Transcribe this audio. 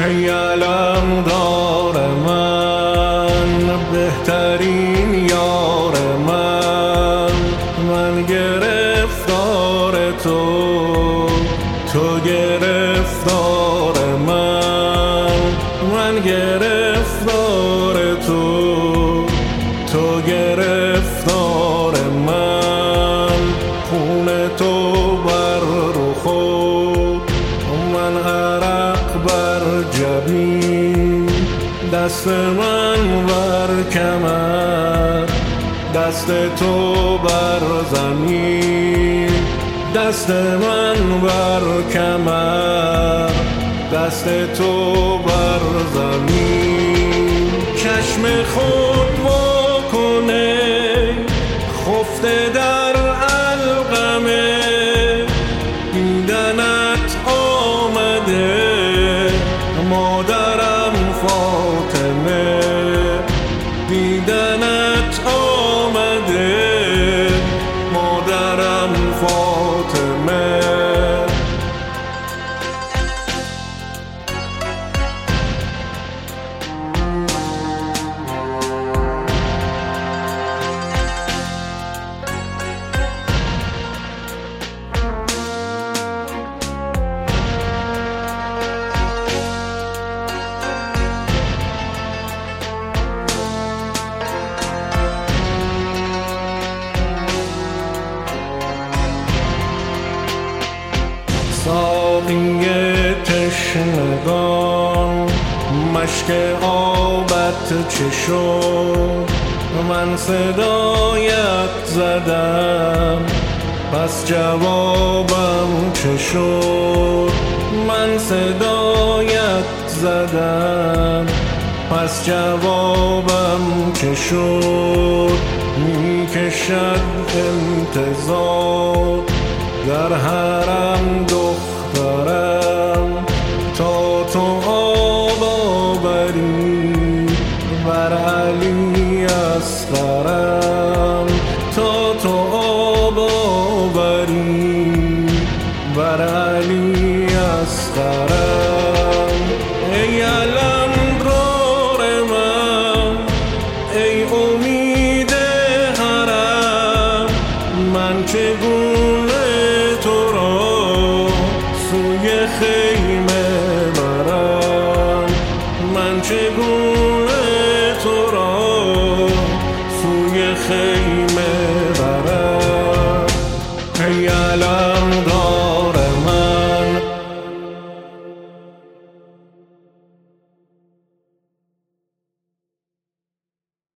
ای علمدار من، بهترین یار من گرفتار تو گرفتار من گرفتار تو گرفتار من. خون تو بر رخ من عرق بر جبین، دست من بر کمر، دست تو بر زمین، دست من بر کمر، دست تو بر زمین. چشم خود واکنه خفته در علقمه، دیدنت آمده مادرم فاطمه، دیدنت آمده مادرم فاطمه. ساقی تشنگان مشک آبت چه شد؟ من صدایت زدم پس جوابم چه شد؟ من صدایت زدم پس جوابم چه شد؟ میکشد انتظار در حرم دخترم تا تو آب آوری بر علی اصغرم، تا تو آب آوری بر علی اصغرم. ای علمدار من، ای امید حرم، من چگونه تو را سوی خیمه برم، من چگونه تو را سوی خیمه برم. ای